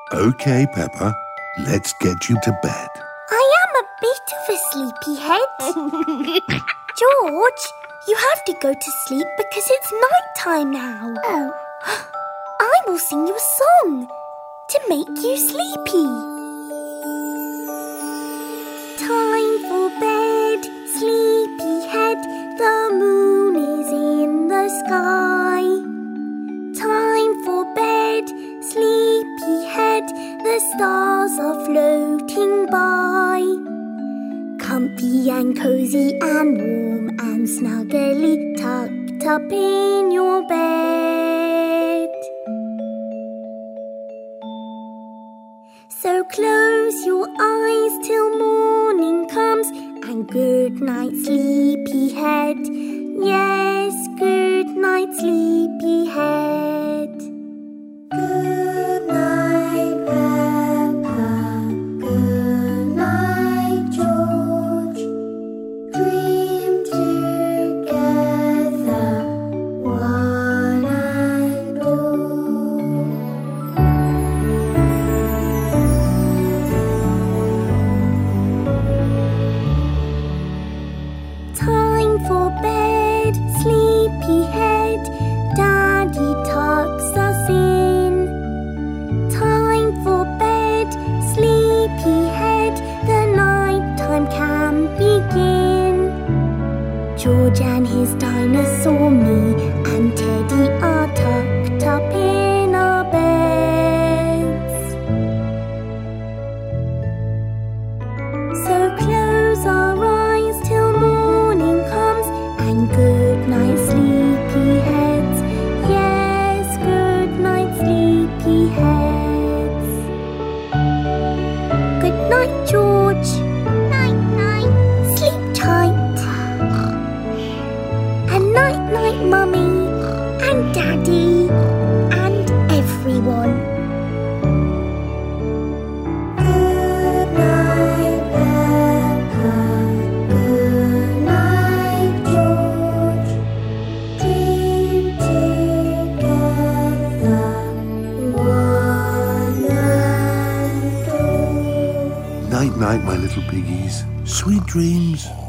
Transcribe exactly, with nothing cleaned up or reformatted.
OK, Peppa. Let's get you to bed. I am a bit of a sleepyhead. George, you have to go to sleep because it's night time now. Oh. I will sing you a song to make you sleepy. Time for bed, sleepyhead. The moon is in the sky. Time for bed, sleepyhead. The stars are floating by. Comfy and cozy and warm and snuggly tucked up in your bed. So close your eyes till morning comes, and good night, sleepyhead. Yes, good night, sleepyhead. Good night, Peppa. Good night, George. Dream together, one and all. Time for bed, sleepyhead. Daddy tucks us in. Time for bed, sleepyhead. The night time can begin. George and his dinosaur, me and Teddy are tucked up in our beds. So close our eyes till morning comes, and good night, sleepyheads. Yes, good night, sleepyheads. Good night, George. Night, night. Sleep tight. And night, night, Mummy and Daddy and everyone. Good night, Peppa. Good night, George. Dream together, one and all. Night-night, my little piggies. Sweet dreams.